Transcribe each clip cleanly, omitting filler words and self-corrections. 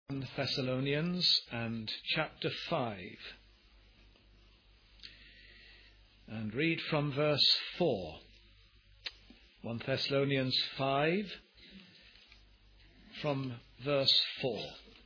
1 Thessalonians and chapter 5, and read from verse 4. 1 Thessalonians 5 from verse 4.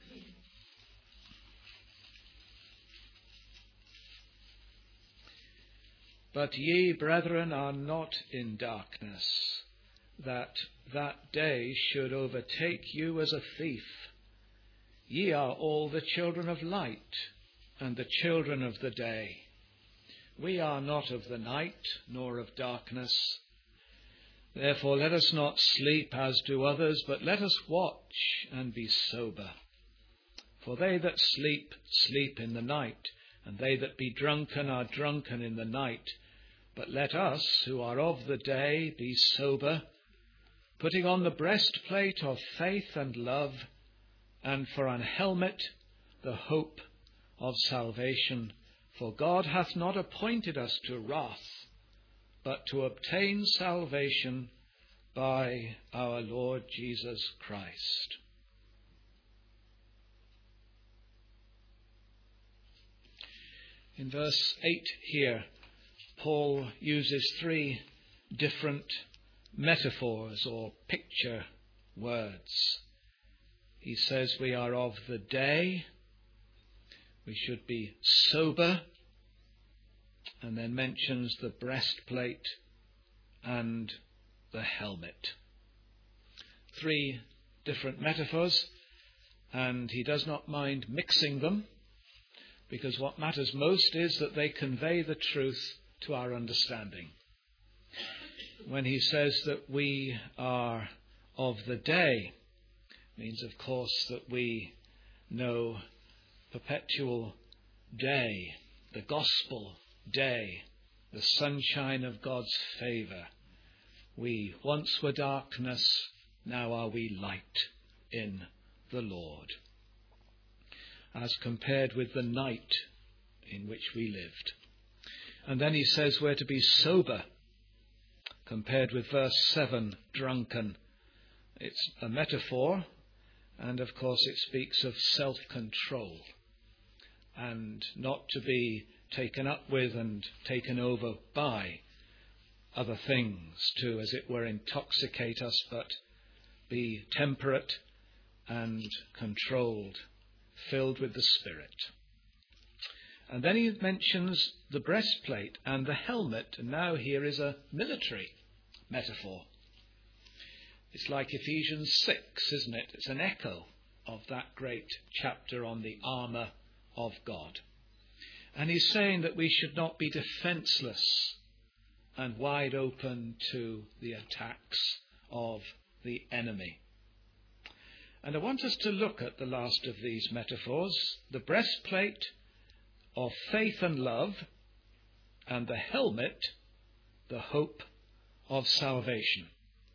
But ye, brethren, are not in darkness, that day should overtake you as a thief. Ye are all the children of light, and the children of the day. We are not of the night, nor of darkness. Therefore let us not sleep as do others, but let us watch and be sober. For they that sleep, sleep in the night, and they that be drunken are drunken in the night. But let us, who are of the day, be sober, putting on the breastplate of faith and love, and for an helmet the hope of salvation. For God hath not appointed us to wrath, but to obtain salvation by our Lord Jesus Christ. In verse 8 here, Paul uses three different metaphors or picture words. He says we are of the day, we should be sober, and then mentions the breastplate and the helmet. Three different metaphors, and he does not mind mixing them, because what matters most is that they convey the truth to our understanding. When he says that we are of the day, means, of course, that we know perpetual day, the gospel day, the sunshine of God's favour. We once were darkness, now are we light in the Lord, as compared with the night in which we lived. And then he says we're to be sober, compared with verse 7, drunken. It's a metaphor. And of course it speaks of self-control and not to be taken up with and taken over by other things to, as it were, intoxicate us, but be temperate and controlled, filled with the Spirit. And then he mentions the breastplate and the helmet, and now here is a military metaphor. It's like Ephesians 6, isn't it? It's an echo of that great chapter on the armour of God. And he's saying that we should not be defenceless and wide open to the attacks of the enemy. And I want us to look at the last of these metaphors, the breastplate of faith and love, and the helmet, the hope of salvation.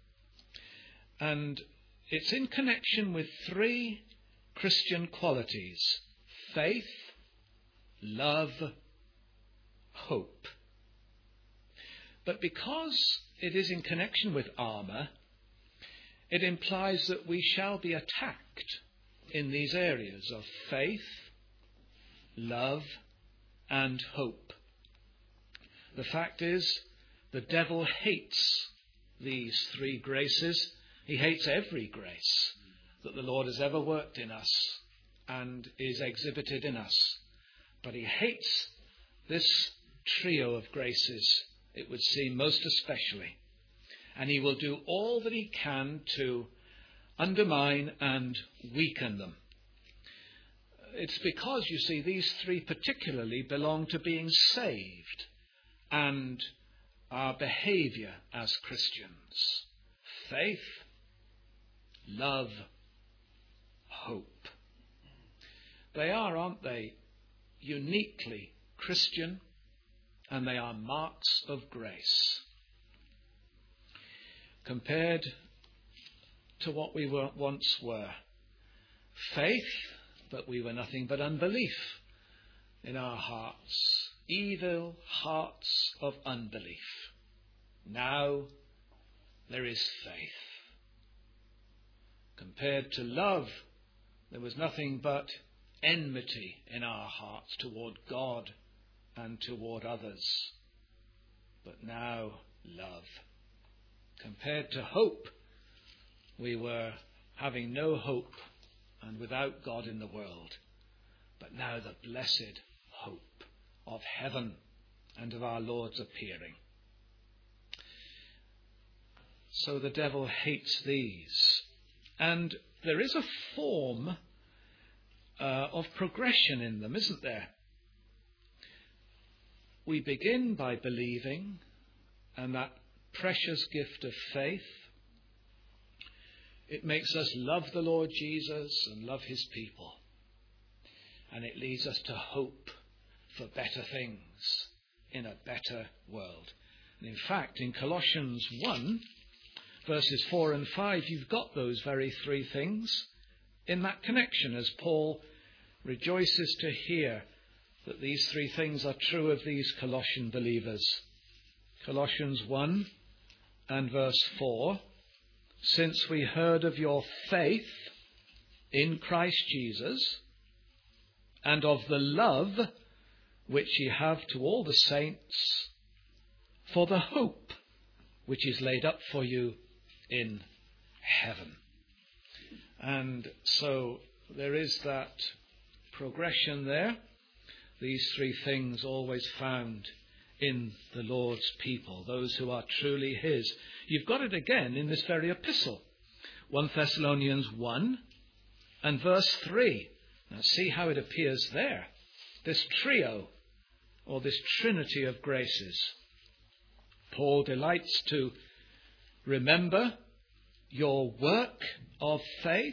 And it's in connection with three Christian qualities: faith, love, hope. But because it is in connection with armour, it implies that we shall be attacked in these areas of faith, love, and hope. The fact is, the devil hates these three graces. He hates every grace that the Lord has ever worked in us and is exhibited in us. But he hates this trio of graces, it would seem, most especially. And he will do all that he can to undermine and weaken them. It's because, you see, these three particularly belong to being saved and our behaviour as Christians. Faith, love, hope. They are, aren't they, uniquely Christian, and they are marks of grace. Compared to what we once were. Faith, but we were nothing but unbelief in our hearts. Evil hearts of unbelief. Now there is faith. Compared to love, there was nothing but enmity in our hearts toward God and toward others. But now love. Compared to hope, we were having no hope and without God in the world. But now the blessed hope of heaven and of our Lord's appearing. So the devil hates these. And there is a form of progression in them, isn't there? We begin by believing, and that precious gift of faith, it makes us love the Lord Jesus and love his people. And it leads us to hope for better things in a better world. And in fact, in Colossians 1, verses 4 and 5, you've got those very three things in that connection, as Paul rejoices to hear that these three things are true of these Colossian believers. Colossians 1 and verse 4, since we heard of your faith in Christ Jesus and of the love which ye have to all the saints, for the hope which is laid up for you in heaven. And so there is that progression there. These three things always found in the Lord's people, those who are truly his. You've got it again in this very epistle, 1 Thessalonians 1 and verse 3. Now see how it appears there, this trio, or this trinity of graces. Paul delights to remember your work of faith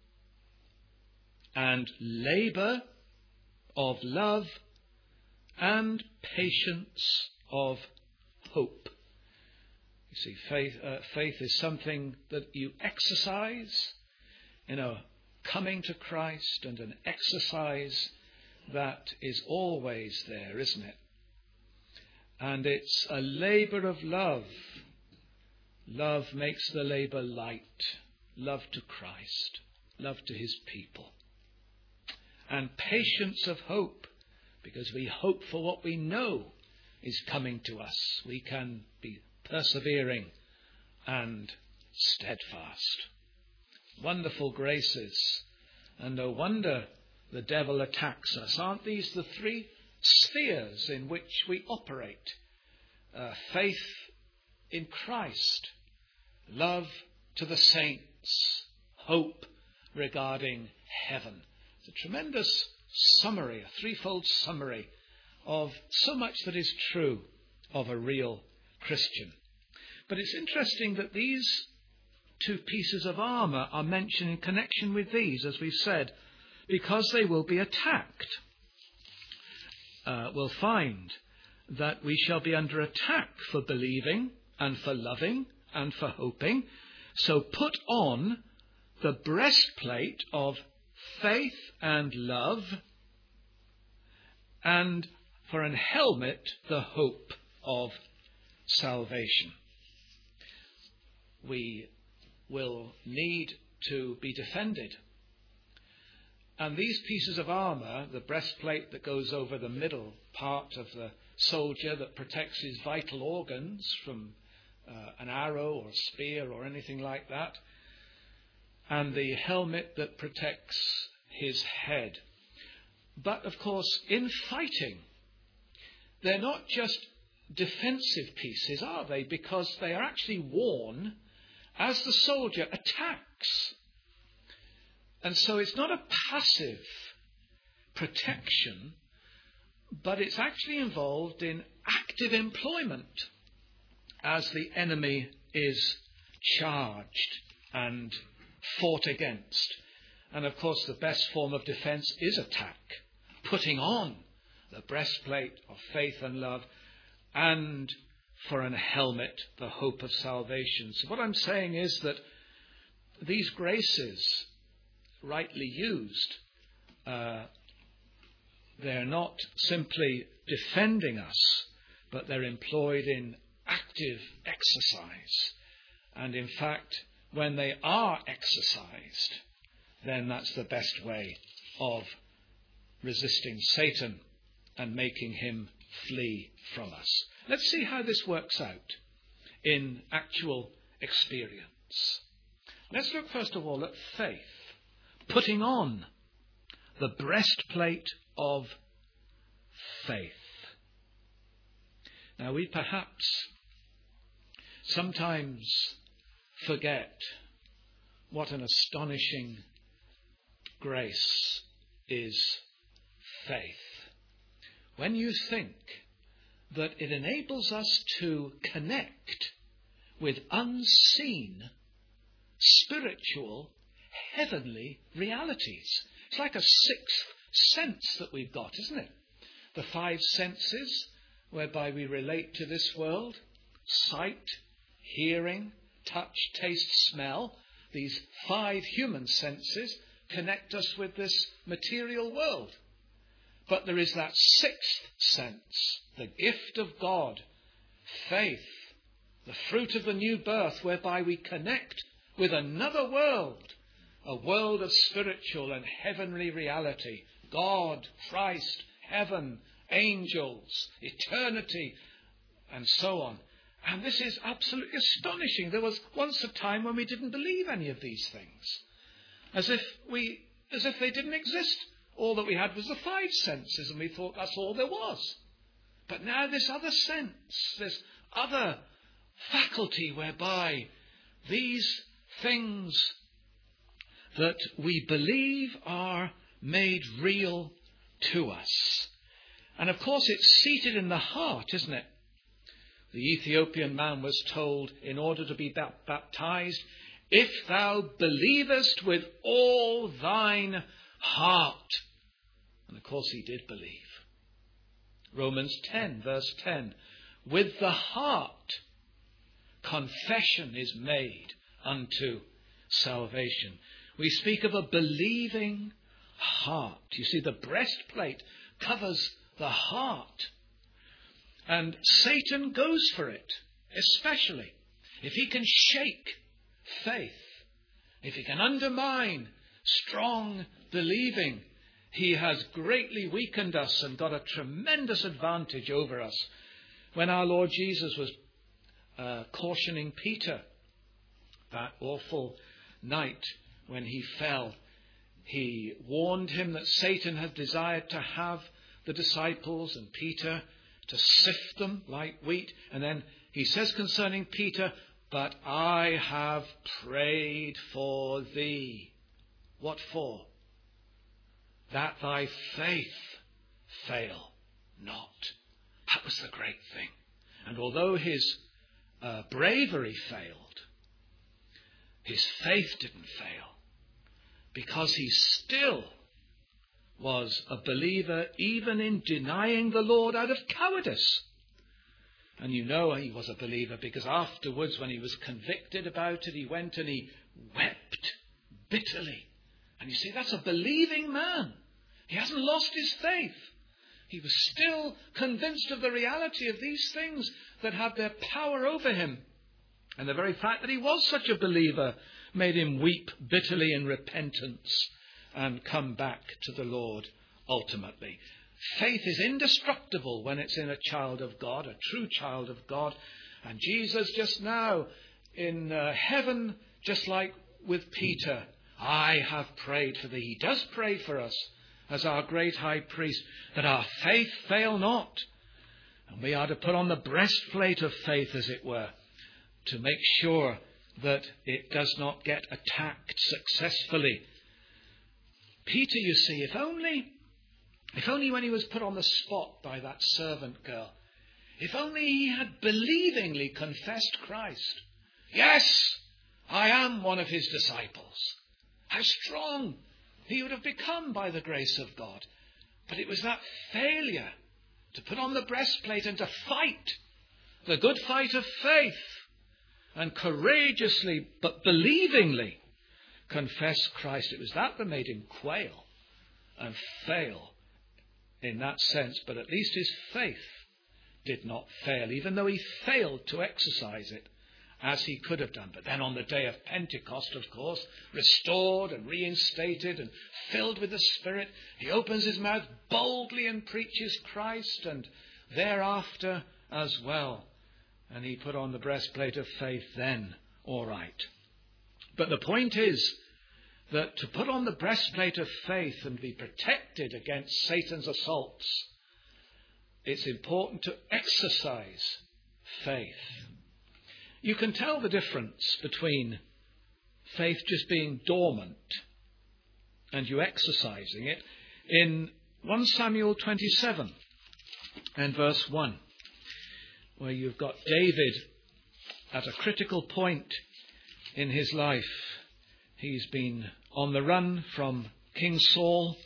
and labour of love and patience of hope. You see, faith is something that you exercise in a coming to Christ, and an exercise that is always there, isn't it? And it's a labour of love. Love makes the labour light. Love to Christ. Love to his people. And patience of hope, because we hope for what we know is coming to us. We can be persevering and steadfast. Wonderful graces. And no wonder the devil attacks us. Aren't these the three spheres in which we operate? Faith in Christ, love to the saints, hope regarding heaven. It's a tremendous summary, a threefold summary of so much that is true of a real Christian. But it's interesting that these two pieces of armour are mentioned in connection with these, as we've said, because they will be attacked. We'll find that we shall be under attack for believing and for loving and for hoping. So put on the breastplate of faith and love, and for an helmet, the hope of salvation. We will need to be defended. And these pieces of armour, the breastplate that goes over the middle part of the soldier that protects his vital organs from an arrow or a spear or anything like that, and the helmet that protects his head. But of course, in fighting, they're not just defensive pieces, are they? Because they are actually worn as the soldier attacks. And so it's not a passive protection, but it's actually involved in active employment as the enemy is charged and fought against. And of course, the best form of defense is attack, putting on the breastplate of faith and love, and for an helmet, the hope of salvation. So what I'm saying is that these graces, rightly used, they're not simply defending us, but they're employed in active exercise. And in fact, when they are exercised, then that's the best way of resisting Satan and making him flee from us. Let's see how this works out in actual experience. Let's look first of all at faith, putting on the breastplate of faith. Now, we perhaps sometimes forget what an astonishing grace is faith. When you think that it enables us to connect with unseen, spiritual, heavenly realities. It's like a sixth sense that we've got, isn't it? The five senses whereby we relate to this world: sight, hearing, touch, taste, smell. These five human senses connect us with this material world. But there is that sixth sense, the gift of God, faith, the fruit of the new birth, whereby we connect with another world, a world of spiritual and heavenly reality. God, Christ, heaven, angels, eternity, and so on. And this is absolutely astonishing. There was once a time when we didn't believe any of these things, as if they didn't exist. All that we had was the five senses, and we thought that's all there was. But now this other sense, this other faculty whereby these things that we believe are made real to us. And of course it's seated in the heart, isn't it? The Ethiopian man was told, in order to be baptized, if thou believest with all thine heart. And of course he did believe. Romans 10, verse 10. With the heart confession is made unto salvation. We speak of a believing heart. You see, the breastplate covers the heart. And Satan goes for it, especially if he can shake faith, if he can undermine strong believing. He has greatly weakened us and got a tremendous advantage over us. When our Lord Jesus was cautioning Peter that awful night when he fell, he warned him that Satan had desired to have the disciples and Peter to sift them like wheat. And then he says concerning Peter, but I have prayed for thee. What for? That thy faith fail not. That was the great thing. And although his bravery failed, his faith didn't fail, because he still was a believer even in denying the Lord out of cowardice. And you know he was a believer because afterwards, when he was convicted about it, he went and he wept bitterly. And you see, that's a believing man. He hasn't lost his faith. He was still convinced of the reality of these things that had their power over him. And the very fact that he was such a believer made him weep bitterly in repentance and come back to the Lord ultimately. Faith is indestructible when it's in a child of God, a true child of God. And Jesus just now in heaven, just like with Peter, I have prayed for thee. He does pray for us as our great high priest, that our faith fail not. And we are to put on the breastplate of faith, as it were, to make sure that it does not get attacked successfully. Peter, you see, if only when he was put on the spot by that servant girl, if only he had believingly confessed Christ. Yes, I am one of his disciples. How strong he would have become by the grace of God. But it was that failure to put on the breastplate and to fight the good fight of faith and courageously but believingly confess Christ. It was that made him quail and fail in that sense. But at least his faith did not fail, even though he failed to exercise it as he could have done. But then on the day of Pentecost, of course, restored and reinstated and filled with the Spirit, he opens his mouth boldly and preaches Christ, and thereafter as well. And he put on the breastplate of faith then, all right. But the point is that to put on the breastplate of faith and be protected against Satan's assaults, it's important to exercise faith. You can tell the difference between faith just being dormant and you exercising it in 1 Samuel 27 and verse 1, where you've got David at a critical point in his life. He's been on the run from King Saul,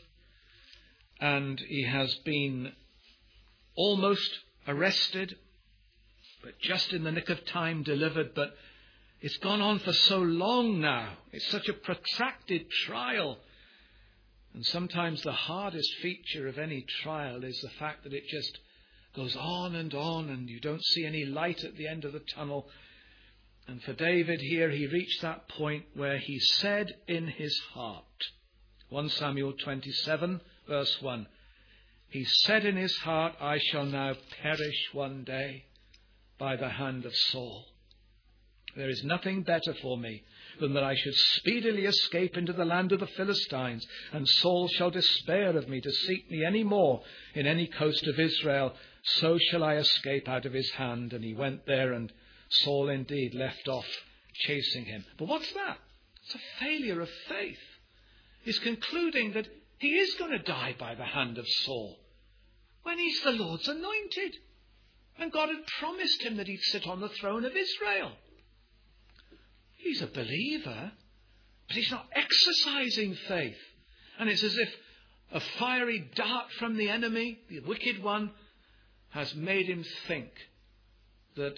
and he has been almost arrested, but just in the nick of time delivered. But it's gone on for so long now. It's such a protracted trial. And sometimes the hardest feature of any trial is the fact that it just goes on, and you don't see any light at the end of the tunnel. And for David here, he reached that point where he said in his heart, 1 Samuel 27, verse 1, he said in his heart, I shall now perish one day by the hand of Saul. There is nothing better for me than that I should speedily escape into the land of the Philistines, and Saul shall despair of me to seek me any more in any coast of Israel. So shall I escape out of his hand. And he went there, and Saul indeed left off chasing him. But what's that? It's a failure of faith. He's concluding that he is going to die by the hand of Saul when he's the Lord's anointed. And God had promised him that he'd sit on the throne of Israel. He's a believer, but he's not exercising faith. And it's as if a fiery dart from the enemy, the wicked one, has made him think that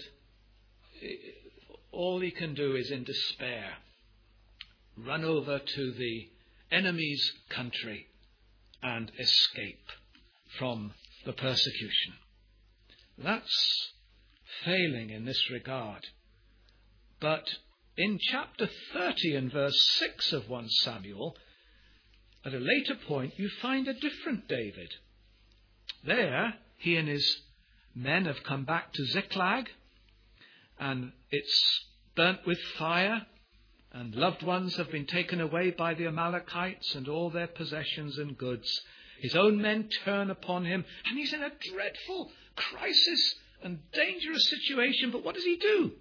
all he can do is in despair run over to the enemy's country and escape from the persecution. That's failing in this regard. But in chapter 30 and verse 6 of 1 Samuel, at a later point, you find a different David. There, he and his men have come back to Ziklag, and it's burnt with fire, and loved ones have been taken away by the Amalekites and all their possessions and goods. His own men turn upon him, and he's in a dreadful crisis and dangerous situation. But what does he do?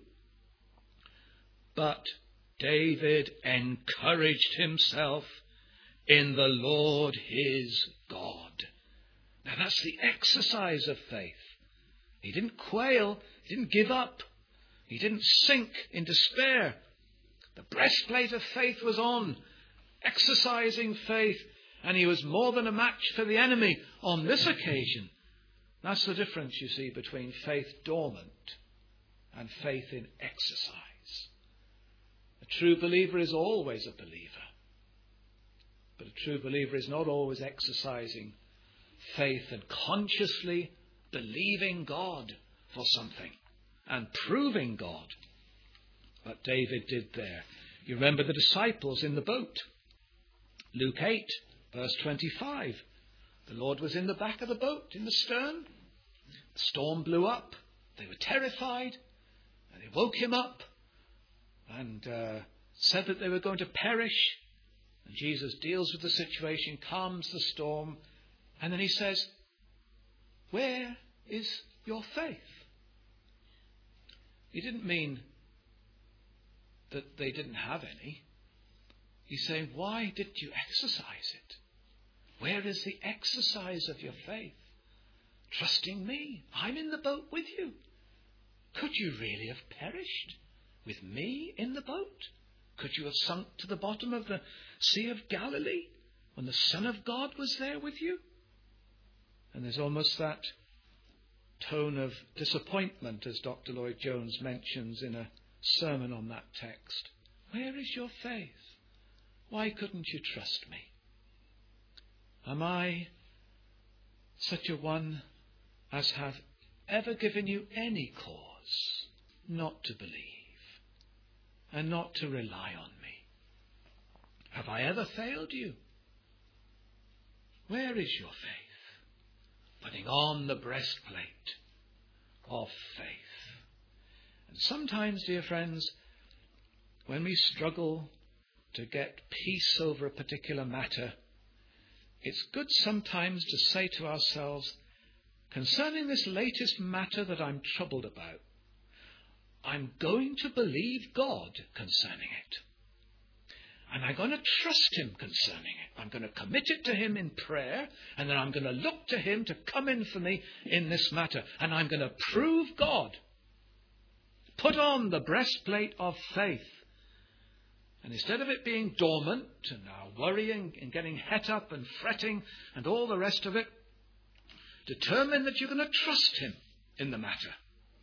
But David encouraged himself in the Lord his God. Now that's the exercise of faith. He didn't quail. He didn't give up. He didn't sink in despair. The breastplate of faith was on, exercising faith, and he was more than a match for the enemy on this occasion. That's the difference, you see, between faith dormant and faith in exercise. A true believer is always a believer, but a true believer is not always exercising faith and consciously believing God for something and proving God. But David did there. You remember the disciples in the boat. Luke 8, verse 25. The Lord was in the back of the boat, in the stern. The storm blew up. They were terrified. And they woke him up and said that they were going to perish. And Jesus deals with the situation, calms the storm. And then he says, where is your faith? He didn't mean that they didn't have any. He's saying, why didn't you exercise it? Where is the exercise of your faith? Trusting me. I'm in the boat with you. Could you really have perished with me in the boat? Could you have sunk to the bottom of the Sea of Galilee when the Son of God was there with you? And there's almost that tone of disappointment, as Dr. Lloyd Jones mentions in a sermon on that text. Where is your faith? Why couldn't you trust me? Am I such a one as have ever given you any cause not to believe? and not to rely on me? Have I ever failed you? Where is your faith? Putting on the breastplate of faith. And sometimes, dear friends, when we struggle to get peace over a particular matter, it's good sometimes to say to ourselves, concerning this latest matter that I'm troubled about, I'm going to believe God concerning it. And I'm going to trust him concerning it. I'm going to commit it to him in prayer, and then I'm going to look to him to come in for me in this matter. And I'm going to prove God. Put on the breastplate of faith. And instead of it being dormant and worrying and getting het up and fretting and all the rest of it, determine that you're going to trust him in the matter.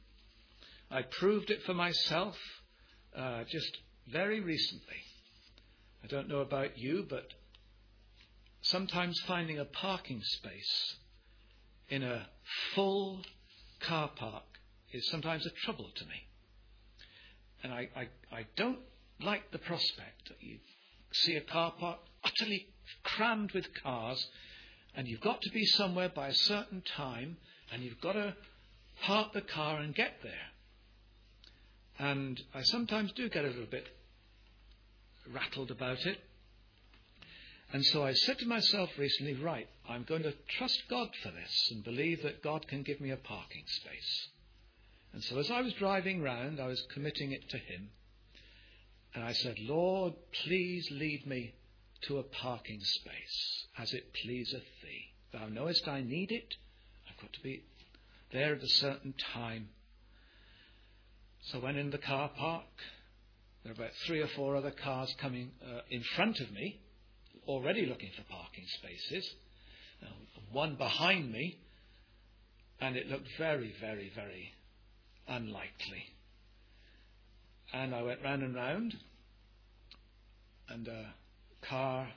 I proved it for myself just very recently. I don't know about you, but sometimes finding a parking space in a full car park is sometimes a trouble to me. And I don't like the prospect that you see a car park utterly crammed with cars, and you've got to be somewhere by a certain time, and you've got to park the car and get there. And I sometimes do get a little bit rattled about it. And so I said to myself recently, right, I'm going to trust God for this and believe that God can give me a parking space. And so as I was driving round, I was committing it to him. And I said, Lord, please lead me to a parking space as it pleaseth thee. Thou knowest I need it. I've got to be there at a certain time. So I went in the car park. There were about 3 or 4 other cars coming in front of me, already looking for parking spaces. One behind me, and it looked very, very, very unlikely. And I went round and round, and a car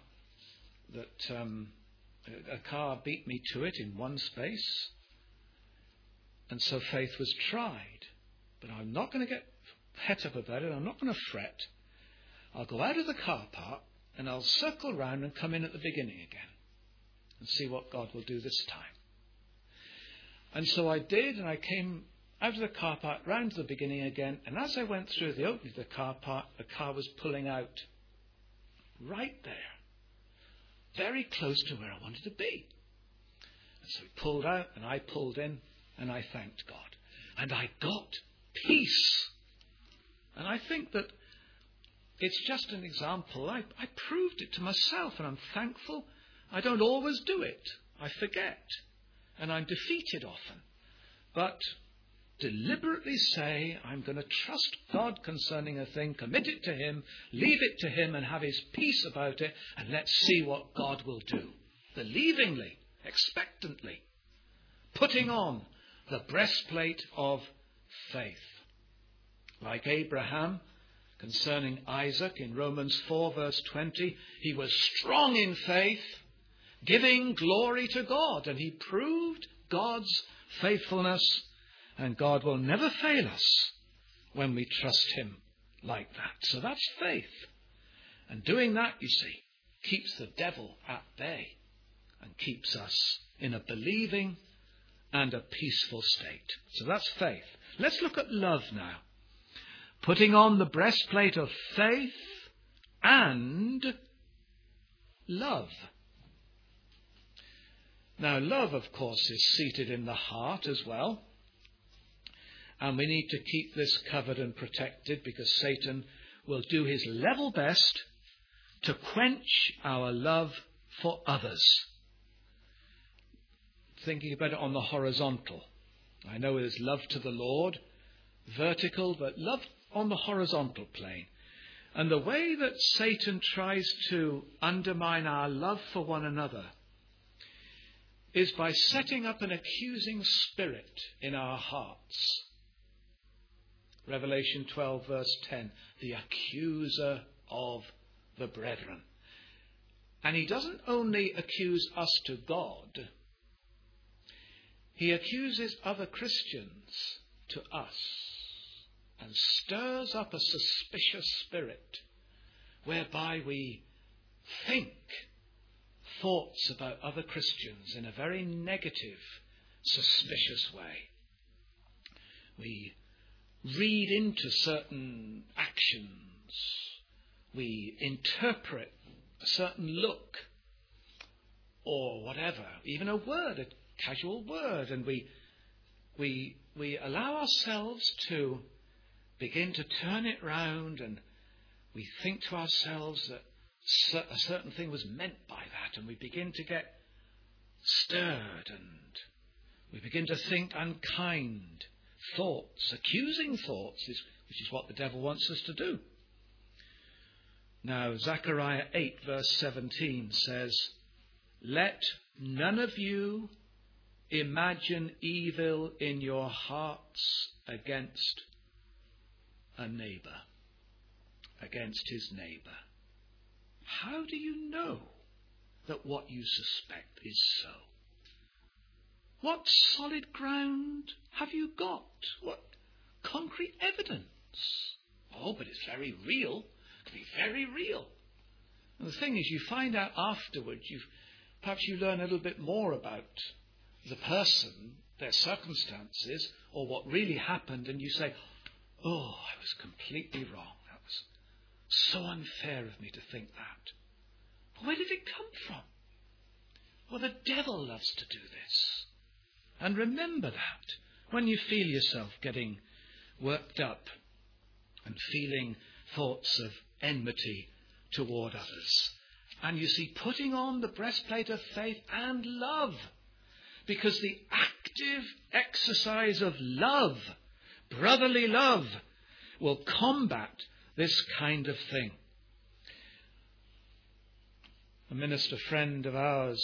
beat me to it in one space. And so faith was tried. But I'm not going to get het up about it. I'm not going to fret. I'll go out of the car park and I'll circle round and come in at the beginning again and see what God will do this time. And so I did, and I came out of the car park round to the beginning again. And as I went through the opening of the car park, the car was pulling out right there, very close to where I wanted to be. And so he pulled out and I pulled in, and I thanked God. And I got peace. And I think that it's just an example. I proved it to myself, and I'm thankful. I don't always do it. I forget. And I'm defeated often. But deliberately say, I'm going to trust God concerning a thing, commit it to him, leave it to him, and have his peace about it, and let's see what God will do. Believingly, expectantly, putting on the breastplate of faith. Like Abraham concerning Isaac in Romans 4 verse 20, he was strong in faith, giving glory to God, and he proved God's faithfulness, and God will never fail us when we trust him like that. So that's faith. And doing that, you see, keeps the devil at bay and keeps us in a believing and a peaceful state. So that's faith. Let's look at love now. Putting on the breastplate of faith and love. Now, love, of course, is seated in the heart as well. And we need to keep this covered and protected, because Satan will do his level best to quench our love for others. Thinking about it on the horizontal. I know there's love to the Lord, vertical, but love on the horizontal plane. And the way that Satan tries to undermine our love for one another is by setting up an accusing spirit in our hearts. Revelation 12 verse 10, the accuser of the brethren. And he doesn't only accuse us to God, he accuses other Christians to us. and stirs up a suspicious spirit whereby we think thoughts about other Christians in a very negative, suspicious way. We read into certain actions. We interpret a certain look or whatever, even a word, a casual word, and we allow ourselves to begin to turn it round, and we think to ourselves that a certain thing was meant by that, and we begin to get stirred, and we begin to think unkind thoughts, accusing thoughts, which is what the devil wants us to do. Now, Zechariah 8 verse 17 says, "Let none of you imagine evil in your hearts against a neighbour," against his neighbour. How do you know that what you suspect is so? What solid ground have you got? What concrete evidence? Oh, but it's very real. It can be very real. And the thing is, you find out afterwards, perhaps you learn a little bit more about the person, their circumstances, or what really happened, and you say, oh, I was completely wrong. That was so unfair of me to think that. But where did it come from? Well, the devil loves to do this. And remember that when you feel yourself getting worked up and feeling thoughts of enmity toward others. And you see, putting on the breastplate of faith and love, because the active exercise of love, brotherly love, will combat this kind of thing. A minister friend of ours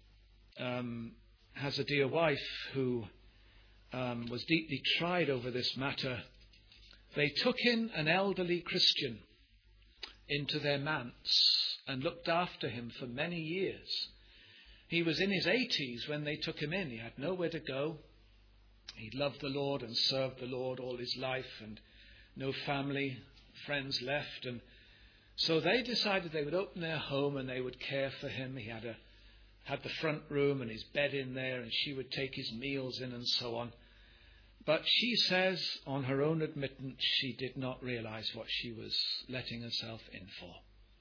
has a dear wife who was deeply tried over this matter. They took in an elderly Christian into their manse and looked after him for many years. He was in his 80s when they took him in. He had nowhere to go. He'd loved the Lord and served the Lord all his life, and no family, friends left. And so they decided they would open their home and they would care for him. He had the front room and his bed in there, and she would take his meals in and so on. But she says, on her own admittance, she did not realize what she was letting herself in for.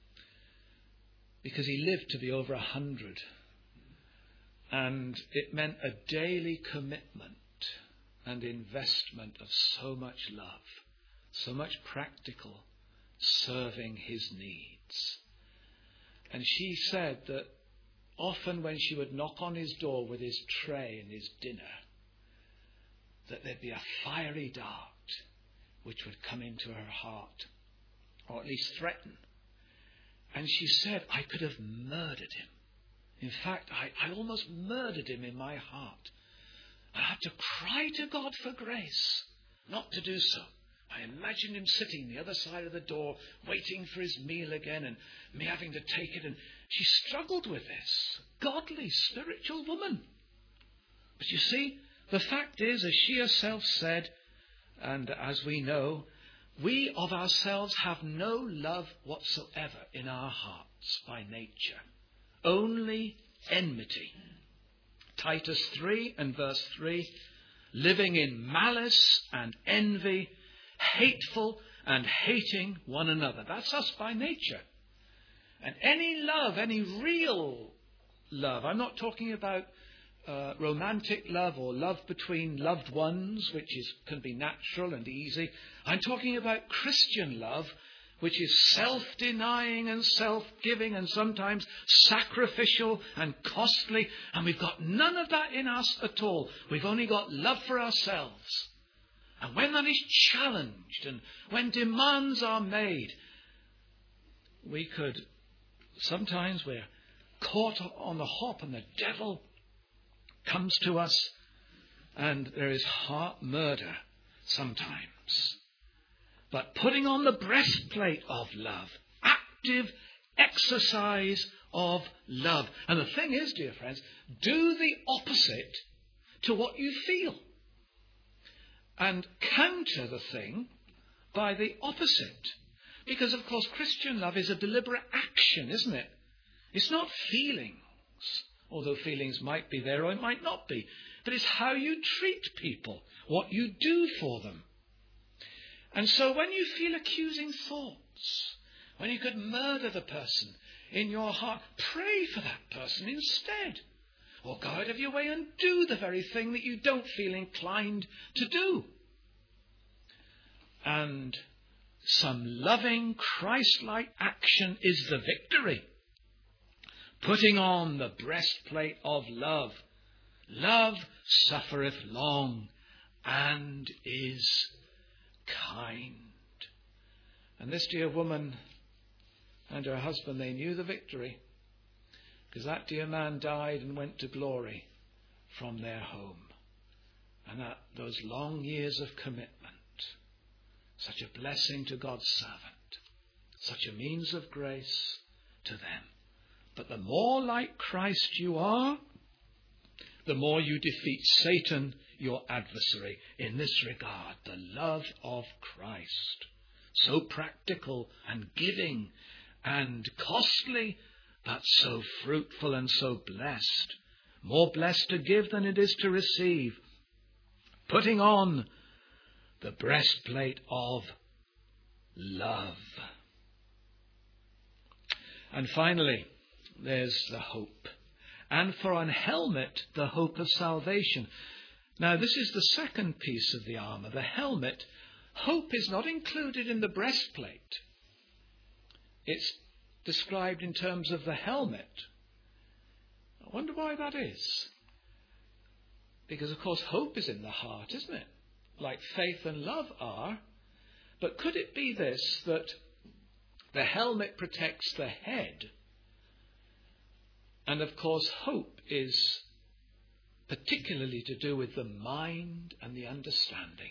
Because he lived to be over 100. And it meant a daily commitment and investment of so much love, so much practical serving his needs. And she said that often when she would knock on his door with his tray and his dinner, that there'd be a fiery dart which would come into her heart, or at least threaten. And she said, I could have murdered him. In fact, I almost murdered him in my heart. I had to cry to God for grace not to do so. I imagined him sitting the other side of the door, waiting for his meal again, and me having to take it. And she struggled with this. Godly, spiritual woman. But you see, the fact is, as she herself said, and as we know, we of ourselves have no love whatsoever in our hearts by nature. Only enmity. Titus 3 and verse 3, living in malice and envy, hateful and hating one another. That's us by nature. And any love, any real love, I'm not talking about romantic love or love between loved ones, which can be natural and easy. I'm talking about Christian love, which is self-denying and self-giving and sometimes sacrificial and costly. And we've got none of that in us at all. We've only got love for ourselves. And when that is challenged and when demands are made, sometimes we're caught on the hop and the devil comes to us, and there is heart murder sometimes. But putting on the breastplate of love, active exercise of love. And the thing is, dear friends, do the opposite to what you feel. And counter the thing by the opposite. Because, of course, Christian love is a deliberate action, isn't it? It's not feelings, although feelings might be there or it might not be. But it's how you treat people, what you do for them. And so when you feel accusing thoughts, when you could murder the person in your heart, pray for that person instead. Or go out of your way and do the very thing that you don't feel inclined to do. And some loving, Christ-like action is the victory. Putting on the breastplate of love. Love suffereth long and is kind. And this dear woman and her husband, they knew the victory. Because that dear man died and went to glory from their home. And that those long years of commitment, such a blessing to God's servant, such a means of grace to them. But the more like Christ you are, the more you defeat Satan, your adversary. In this regard, the love of Christ, so practical and giving and costly, but so fruitful and so blessed. More blessed to give than it is to receive. Putting on the breastplate of love. And finally, there's the hope. And for an helmet, the hope of salvation. Now, this is the second piece of the armour, the helmet. Hope is not included in the breastplate. It's described in terms of the helmet. I wonder why that is. Because, of course, hope is in the heart, isn't it? Like faith and love are. But could it be this, that the helmet protects the head? And, of course, hope is particularly to do with the mind and the understanding.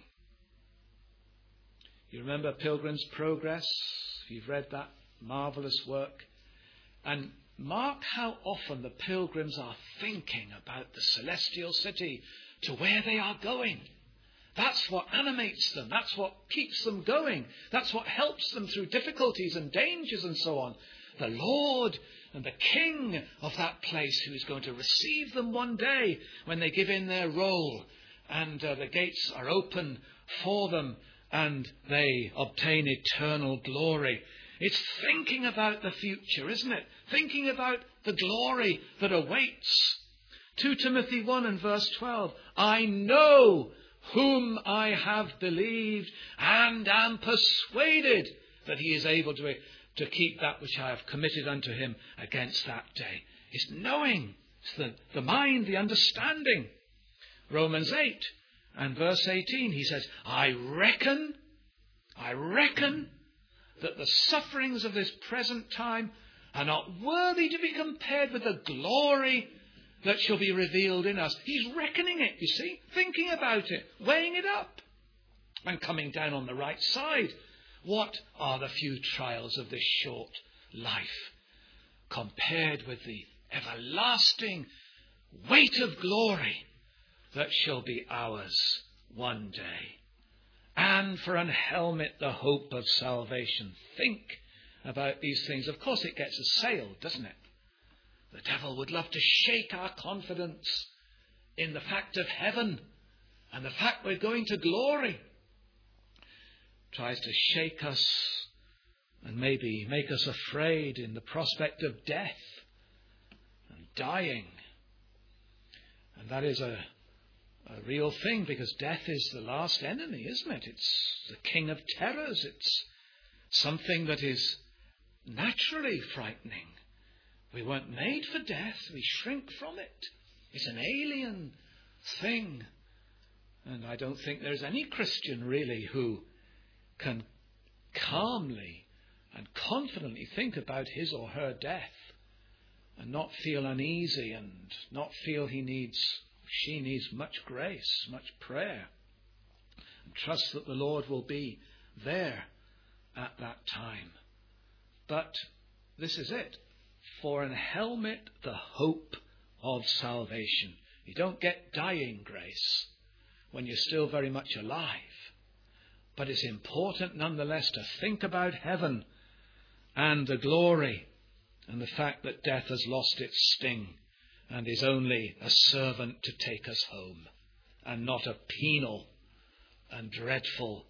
You remember Pilgrim's Progress? You've read that marvellous work. And mark how often the pilgrims are thinking about the celestial city, to where they are going. That's what animates them. That's what keeps them going. That's what helps them through difficulties and dangers and so on. The Lord and the King of that place, who is going to receive them one day when they give in their roll and the gates are open for them and they obtain eternal glory. It's thinking about the future, isn't it? Thinking about the glory that awaits. 2 Timothy 1 and verse 12. I know whom I have believed and am persuaded that he is able to keep that which I have committed unto him against that day. It's knowing. It's the mind, the understanding. Romans 8 and verse 18, he says, I reckon that the sufferings of this present time are not worthy to be compared with the glory that shall be revealed in us. He's reckoning it, you see, thinking about it, weighing it up, and coming down on the right side. What are the few trials of this short life compared with the everlasting weight of glory that shall be ours one day? And for an helmet, the hope of salvation. Think about these things. Of course, it gets assailed, doesn't it? The devil would love to shake our confidence in the fact of heaven and the fact we're going to glory. Tries to shake us and maybe make us afraid in the prospect of death and dying. And that is a real thing, because death is the last enemy, isn't it? It's the king of terrors. It's something that is naturally frightening. We weren't made for death. We shrink from it. It's an alien thing. And I don't think there's any Christian really who can calmly and confidently think about his or her death and not feel uneasy and not feel she needs much grace, much prayer, and trust that the Lord will be there at that time. But this is it. For an helmet, the hope of salvation. You don't get dying grace when you're still very much alive. But it's important nonetheless to think about heaven and the glory and the fact that death has lost its sting and is only a servant to take us home and not a penal and dreadful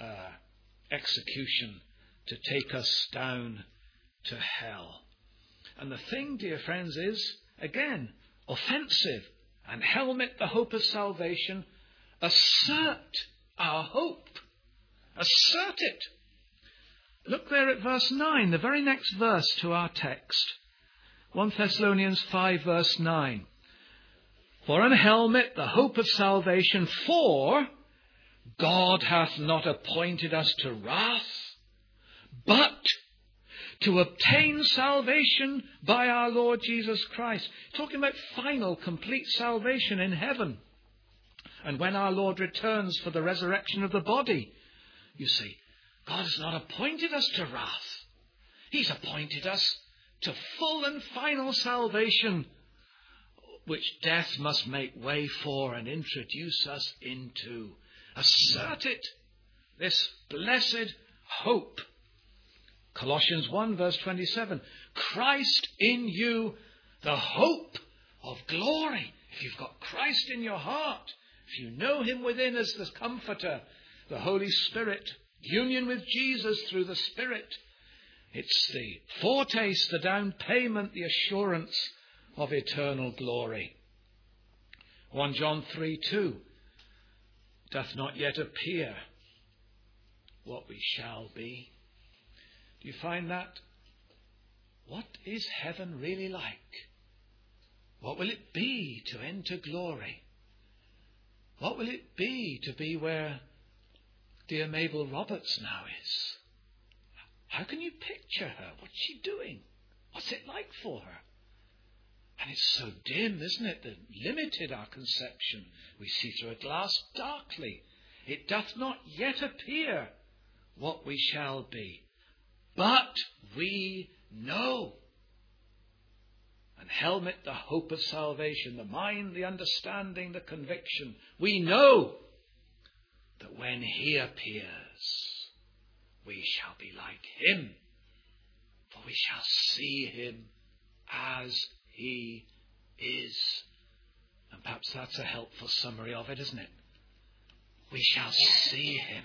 execution to take us down to hell. And the thing, dear friends, is, again, offensive. And helmet the hope of salvation. Assert our hope. Assert it. Look there at verse 9, the very next verse to our text. 1 Thessalonians 5 verse 9. For an helmet the hope of salvation, for God hath not appointed us to wrath, but to obtain salvation by our Lord Jesus Christ. Talking about final, complete salvation in heaven. And when our Lord returns for the resurrection of the body, you see, God has not appointed us to wrath. He's appointed us to full and final salvation, which death must make way for and introduce us into. Assert it, this blessed hope. Colossians 1 verse 27, Christ in you, the hope of glory. If you've got Christ in your heart, if you know him within as the Comforter, the Holy Spirit, union with Jesus through the Spirit, it's the foretaste, the down payment, the assurance of eternal glory. 1 John 3:2, doth not yet appear what we shall be. Do you find that? What is heaven really like? What will it be to enter glory? What will it be to be where dear Mabel Roberts now is? How can you picture her? What's she doing? What's it like for her? And it's so dim, isn't it, that limited our conception. We see through a glass darkly. It doth not yet appear what we shall be. But we know. And helmet the hope of salvation, the mind, the understanding, the conviction. We know that when he appears, we shall be like him. For we shall see him as he is. And perhaps that's a helpful summary of it, isn't it? We shall see him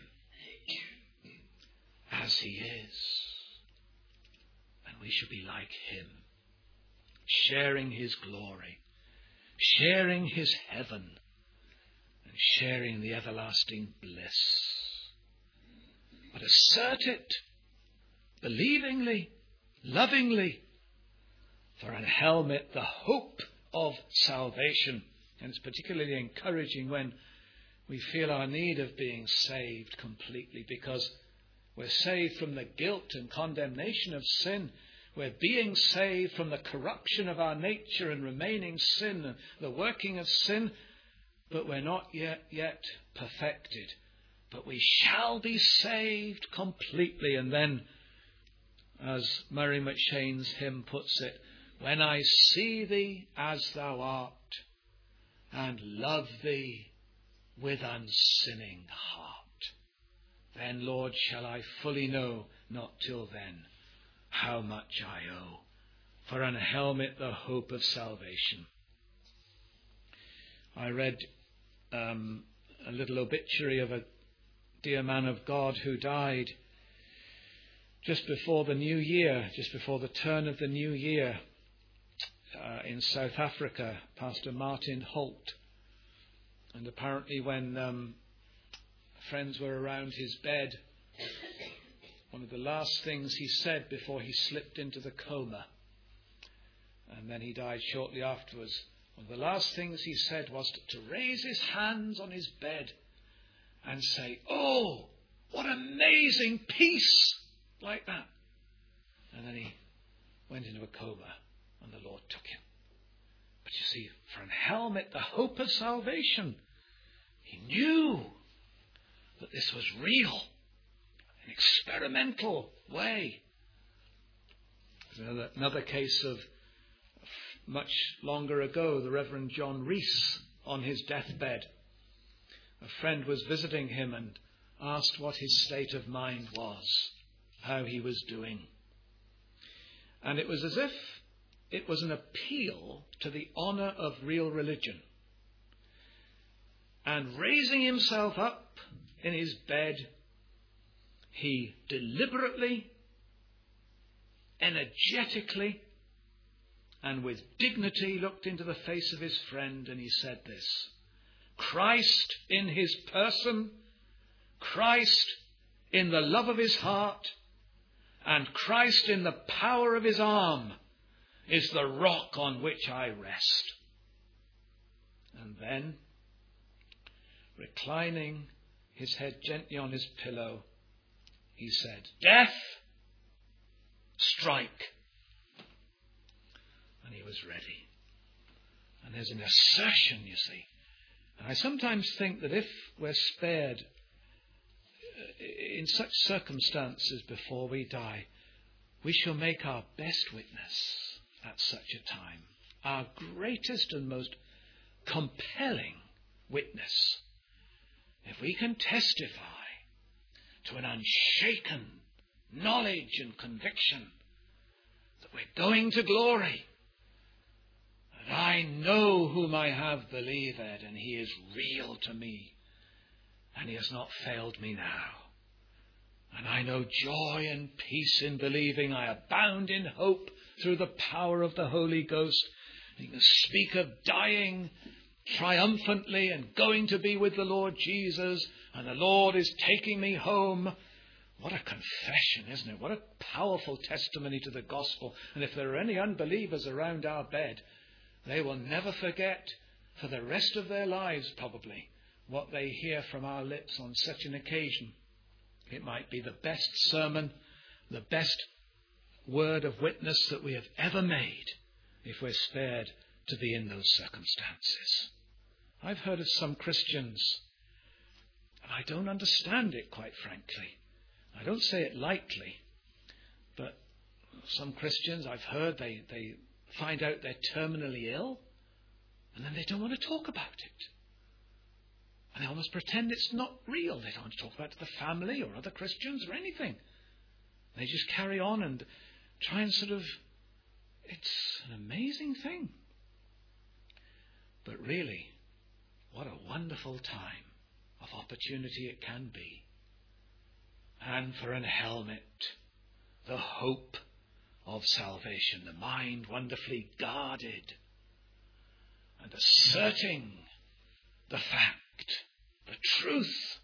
as he is. And we shall be like him, sharing his glory, sharing his heaven, and sharing the everlasting bliss. But assert it, believingly, lovingly, for an helmet, the hope of salvation. And it's particularly encouraging when we feel our need of being saved completely, because we're saved from the guilt and condemnation of sin. We're being saved from the corruption of our nature and remaining sin, and the working of sin. But we're not yet perfected. But we shall be saved completely. And then, as Murray McShane's hymn puts it, when I see thee as thou art, and love thee with unsinning heart, then, Lord, shall I fully know, not till then, how much I owe. For an helmet, the hope of salvation. I read a little obituary of a dear man of God who died just before the new year, just before the turn of the new year, in South Africa, Pastor Martin Holt. And apparently when friends were around his bed, one of the last things he said before he slipped into the coma, and then he died shortly afterwards, one of the last things he said was to raise his hands on his bed and say, "Oh, what amazing peace," like that. And then he went into a coma and the Lord took him. But you see, for an helmet, the hope of salvation, he knew that this was real, an experimental way. There's another case of much longer ago, the Reverend John Rees on his deathbed. A friend was visiting him, and asked what his state of mind was, how he was doing. And it was as if it was an appeal to the honour of real religion. And raising himself up in his bed, he deliberately, energetically, and with dignity looked into the face of his friend, and he said this: Christ in his person, Christ in the love of his heart, and Christ in the power of his arm is the rock on which I rest. And then, reclining his head gently on his pillow, he said, Death, strike. And he was ready. And there's an assertion, you see. And I sometimes think that if we're spared in such circumstances before we die, we shall make our best witness at such a time, our greatest and most compelling witness, if we can testify to an unshaken knowledge and conviction that we're going to glory, that I know whom I have believed, and he is real to me, and he has not failed me now. And I know joy and peace in believing. I abound in hope through the power of the Holy Ghost. You can speak of dying triumphantly and going to be with the Lord Jesus, and the Lord is taking me home. What a confession, isn't it? What a powerful testimony to the gospel. And if there are any unbelievers around our bed, they will never forget for the rest of their lives, probably, what they hear from our lips on such an occasion. It might be the best sermon, the best word of witness that we have ever made, if we're spared to be in those circumstances. I've heard of some Christians, and I don't understand it, quite frankly. I don't say it lightly, but some Christians I've heard, they find out they're terminally ill, and then they don't want to talk about it. And they almost pretend it's not real. They don't want to talk about it to the family or other Christians or anything. They just carry on and try and it's an amazing thing. But really, what a wonderful time of opportunity it can be. And for an helmet, the hope of salvation, the mind wonderfully guarded and asserting the fact, the truth,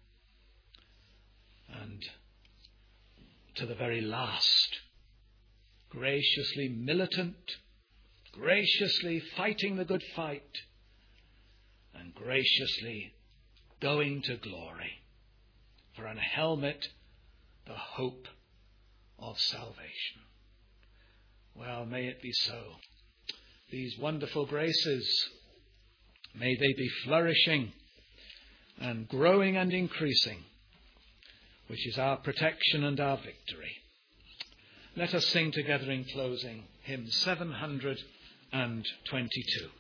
and to the very last, graciously militant, graciously fighting the good fight, and graciously going to glory. For an helmet, the hope of salvation. Well, may it be so. These wonderful graces, may they be flourishing and growing and increasing, which is our protection and our victory. Let us sing together in closing hymn 722.